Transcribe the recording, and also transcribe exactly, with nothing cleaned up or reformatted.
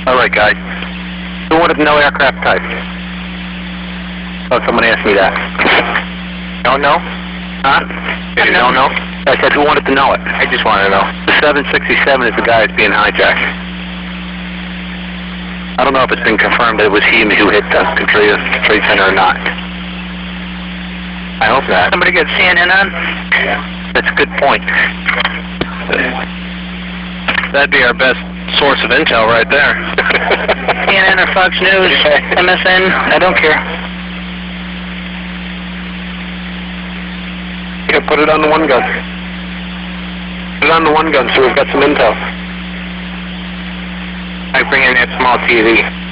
All right, guys. Who wanted to know aircraft type? Oh, someone asked me that. Don't know? Huh? You don't know? I said, who wanted to know it? I just want to know. The seven sixty-seven is the guy that's being hijacked. I don't know if it's been confirmed that it was he who hit the Trade Center or not. I hope not. Somebody get C N N on? That's a good point. That'd be our best source of intel right there. C N N or Fox News, M S N, I don't care. Yeah, put it on the one gun. Put it on the one gun so we've got some intel. I bring in that small T V.